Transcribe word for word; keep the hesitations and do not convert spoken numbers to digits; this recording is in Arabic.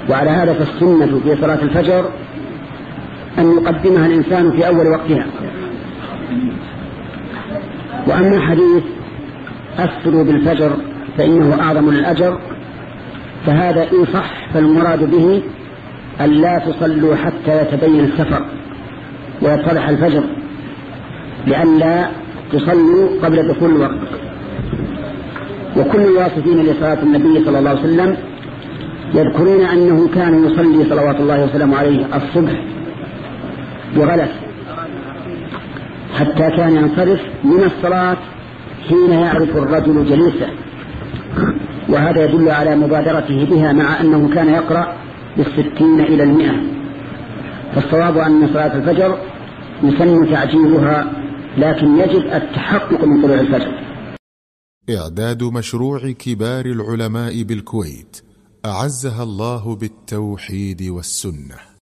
وعلى هذا فالسنة في صلاة الفجر أن يقدمها الإنسان في أول وقتها. وأما حديث أسروا بالفجر فإنه أعظم للأجر، فهذا إن صح فالمراد به أن لا تصلوا حتى يتبين السفر ويتضح الفجر، لئلا تصلوا قبل دخول الوقت. وكل الواصفين لصلاة النبي صلى الله عليه وسلم يذكرون أنه كان يصلي صلوات الله وسلامه عليه الصبح بغلس حتى كان ينصرف من الصلاة حين يعرف الرجل جليسه، وهذا يدل على مبادرته بها مع أنه كان يقرأ بالستين إلى المئة. فالصواب أن صلاة الفجر يسن تعجيلها، لكن يجب التحقق من طلوع الفجر. إعداد مشروع كبار العلماء بالكويت أعزها الله بالتوحيد والسنة.